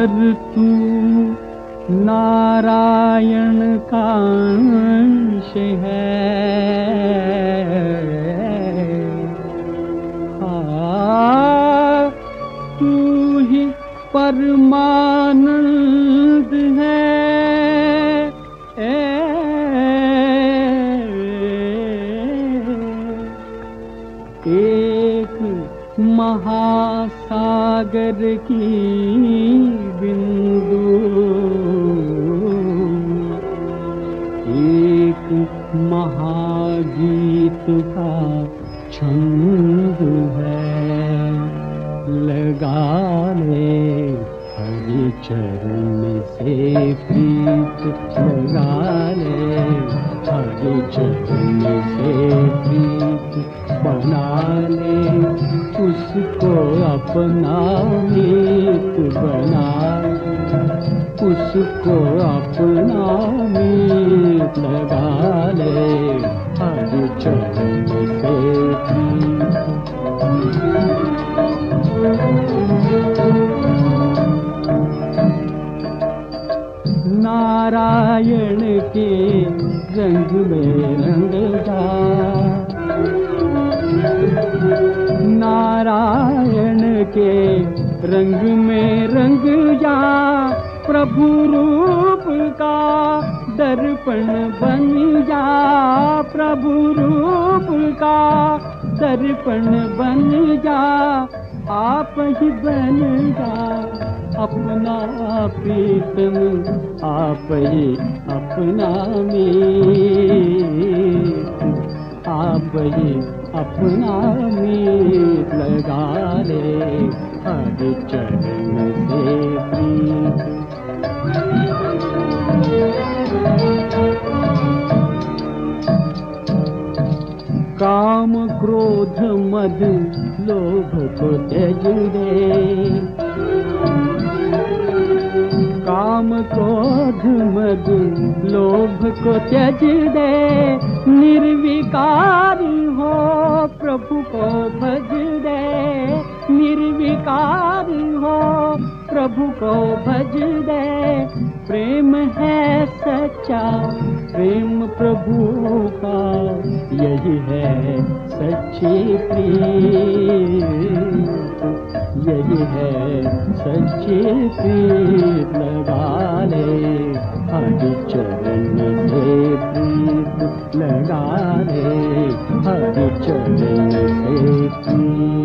पर तू नारायण का अंश है। तू ही परमानंद है। एक महासागर की बिंदु, एक महागीत का छंद है। लगा ले हरि चरण से प्रीत, लगा ले हरि चरण से प्रीत, बना ले उसको अपना मीत, बना उसको अपना मीत, लगा ले हरि चरण से प्रीत। नारायण के रंग में रंग जा, नारायण के रंग में रंग जा, प्रभु रूप का दर्पण बन जा, प्रभु रूप का दर्पण बन जा। आप ही बन जा अपना प्रीतम, आप ही अपना मीत, आप ही अपना मीत, लगा ले हरि चरण से प्रीत। काम क्रोध मद लोभ को त्यज दे, काम क्रोध मद लोभ को त्यज दे। निर्विकारी हो प्रभु को भज दे, निर्विकारी हो प्रभु को भज दे। प्रेम है सच्चा प्रेम प्रभु का, यही है सच्ची प्रीत, यही है सच्ची प्रीत। लगा ले हरि चरण से प्रीत, लगा ले हरि चरण से प्रीत।